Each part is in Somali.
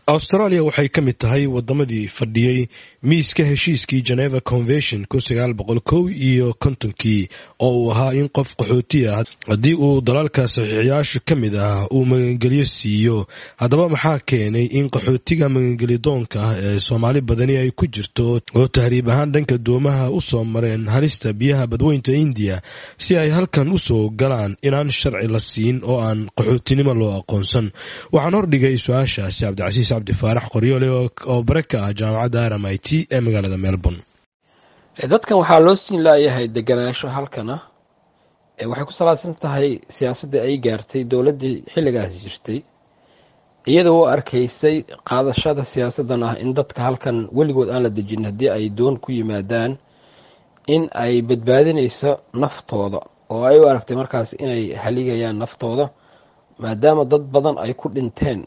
Australia waxay ka mid tahay wadamadii fadhiyay miiska heshiiskii Geneva Convention 1950 oo uu ahaa in qof qaxooti ah haddii uu dalalka saxiixayaasha ka mid ah uu magangelyo siiyo. Haddaba maxaa keenay in qaxootiga magangelyadoonka ah ee Soomaali badani ay ku jirto oo tahriib ahaan dhanka doomaha u soo mareen halista biyaha badweynta India si ay halkan u soo galaan inaan sharci la siin oo aan qaxootinimo loo aqoonsan? Waxaan hordhigay su-aashaasi Cabdicasiis Cabdi Faarax Qoryoole oo baraka ah jaamacadda RMIT ee magaalada Melbourne. Dadkan waxaa loo siin laayahay deganaansho halkan ah waxay ku salaasan tahay siyaasadda ay gaartay dowladdii xilligaas jirtay iyadoo u arkaysay qaadashada siyaasaddan ah in dadka halkan weligood aan la dejin haddii ay doon ku yimaadaan in ay badbaadinayso naftooda oo ay u aragtay markaas inay haligayaan naftooda maadaama dad badan ay ku dhinteen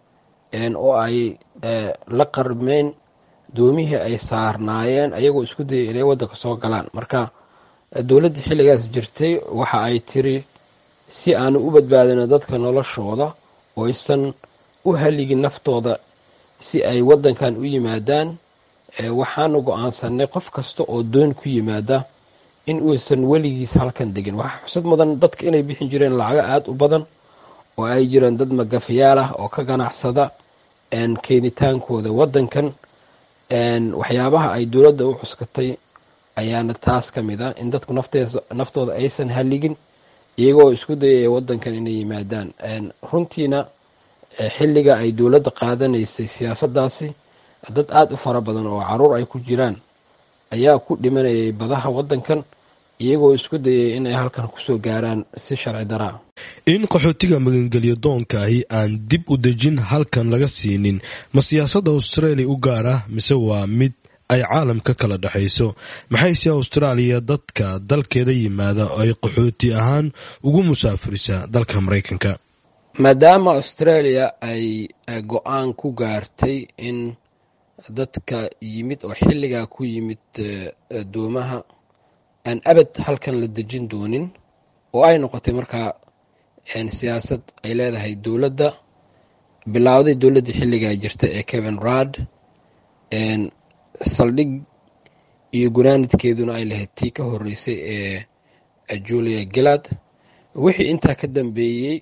oo ay la qarmeen doomihii ay saarnaayeen ayagoo isku dayay inay waddanka soo galaan. Marka dowladda xilligaas jirtay waxa ay tiri si aanu u badbaadino dadka noloshooda oo aysan u haligin naftooda si ay waddankan u yimaadaan waxaanu go'aansanay qof kasta oo doon ku yimaada in uusan weligiis halkan degin. Waxaa xusad mudan dadka inay bixin jireen lacago aad u badan oo ay jiraan dad magafayaal ah oo ka ganacsada keenitaankooda waddankan. Waxyaabaha ay dowladda u cuskatay ayaana taas ka mid ah in dadku naftooda aysan haligin iyagoo isku dayaya waddankan inay yimaadaan. Runtiina xilliga ay dowladda qaadanaysay siyaasaddaasi dad aad u fara badan oo caruur ay ku jiraan ayaa ku dhimanayay badaha waddankan iyagoo isku dayay inay halkan kusoo gaaraan si sharci daraa. In qaxootiga magangelyadoonka ahi aan dib u dejin halkan laga siinin ma siyaasadda Australia u gaar ah mise waa mid ay caalamka kala dhaxayso? Maxayse Australia dadka dalkeeda yimaada ay qaxooti ahaan ugu musaafirisaa dalka Mareykanka? Maadaama Australia ay go'aan ku gaartay in dadka yimid oo xilligaa ku yimid doomaha aan abad halkan la dejin doonin oo ay noqotay markaa siyaasad ay leedahay dowladda bilowday dowladda xilligaa jirta ee Kevin Rudd saldhig iyo gunaanadkeeduna ay lahayd tii ka horeysay ee Julia Gillard. Wixii intaa ka dambeeyey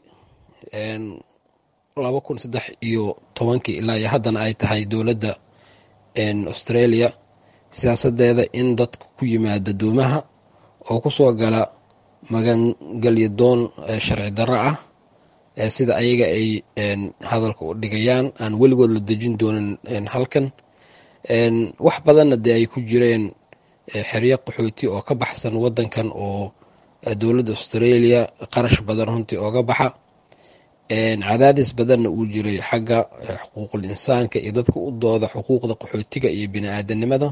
2013 ilaa haddana ay tahay dowladda Australia siyaasadeeda in dadku ku yimaada doomaha oo ku soo gala magangelyadoon sharci darro ah sida ayaga ay hadalka u dhigayaan aan weligood la dejin doonin halkan. Wax badanna dee ay ku jireen xeryo qaxooti oo ka baxsan waddankan oo dowladda Australia qarash badan runtii ooga baxa cadaadis badanna uu jiray xagga xuquuqul insaanka iyo dadka u dooda xuquuqda qaxootiga iyo bini'aadanimada.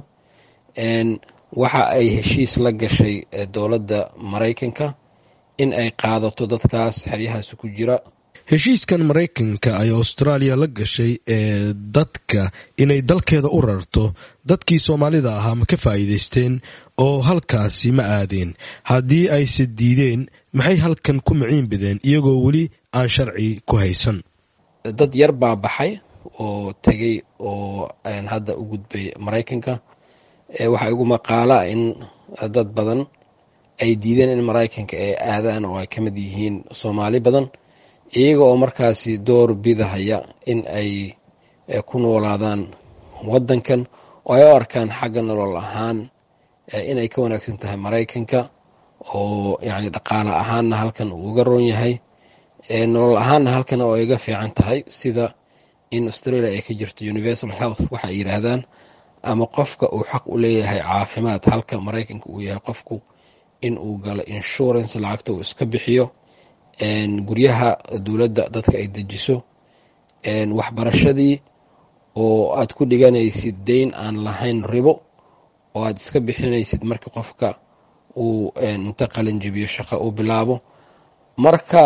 Waxa ay heshiis la gashay dowladda Mareykanka in ay qaadato dadkaas xeryahaas ku jira. Heshiiskan Mareykanka ay Australia la gashay ee dadka inay dalkeeda u rarto dadkii Soomaalida ahaa ma ka faa'iideysteen oo halkaasi ma aadeen? Haddii ay se diideen maxay halkan ku maciin bideen iyagoo weli aan sharci ku haysan? Dad yar baa baxay oo tegay oo hadda u gudbay Mareykanka. Waxaa igu maqaala in dad badan ay diideen in Mareykanka ay aadaan oo ay ka mid yihiin Soomaali badan iyaga oo markaasi door bidahaya in ay ku noolaadaan waddankan oo ay u arkaan xagga nolol ahaan inay ka wanaagsan tahay Mareykanka oo yacni dhaqaale ahaanna halkan uu uga roon yahay nolol ahaanna halkan oo iga fiican tahay sida in Australia ay ka jirto universal health waxa ay yiraahdaan ama qofka uu xaq u leeyahay caafimaad halka Mareykanka uu yahay qofku in uu galo insurance lacagta uu iska bixiyo guryaha dowladda dadka ay dejiso waxbarashadii oo aad ku dhiganaysid deyn aan lahayn ribo oo aad iska bixinaysid marka qofka uu inta qalin jabiyo shaqo u bilaabo. Marka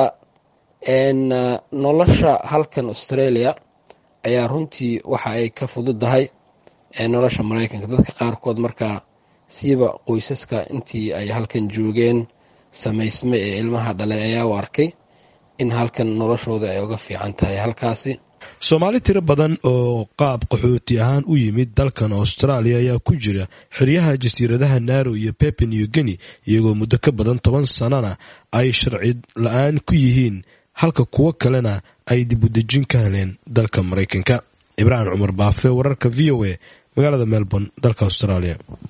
nolosha halkan Australia ayaa runtii waxa ay ka fududahay nolosha Mareykanka. Dadka qaarkood markaa siiba qoysaska intii ay halkan joogeen samaysme ee ilmaha dhalay ayaa u arkay in halkan noloshooda ay uga fiican tahay halkaasi. soomaali tiro badan oo qaab qaxooti ahaan u yimid dalkan Australia ayaa ku jira xeryaha jasiiradaha Nauru iyo Papua New Guinea iyagoo muddo ka badan 10 sanana ay sharci la'aan ku yihiin halka kuwa kalena ay dib u dejin ka heleen dalka Mareykanka. Ibrahim Cumar Baafe, wararka VOA, magaalada Melbourne, dalka Australia.